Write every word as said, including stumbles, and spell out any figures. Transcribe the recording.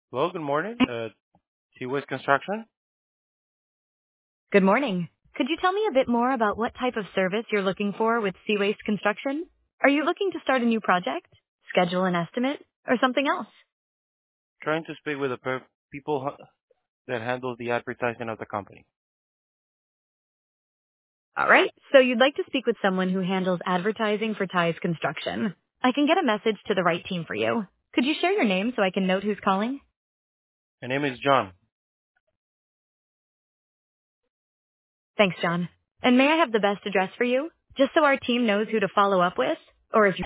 Hello, good morning. Uh, T-Ways Construction. Good morning. Could you tell me a bit more about what type of service you're looking for with Sea Waste Construction? Are you looking to start a new project, schedule an estimate, or something else? Trying to speak with the per- people h- that handle the advertising of the company. All right, so you'd like to speak with someone who handles advertising for Ties Construction. I can get a message to the right team for you. Could you share your name so I can note who's calling? My name is John. Thanks, John. And may I have the best address for you, just so our team knows who to follow up with, or if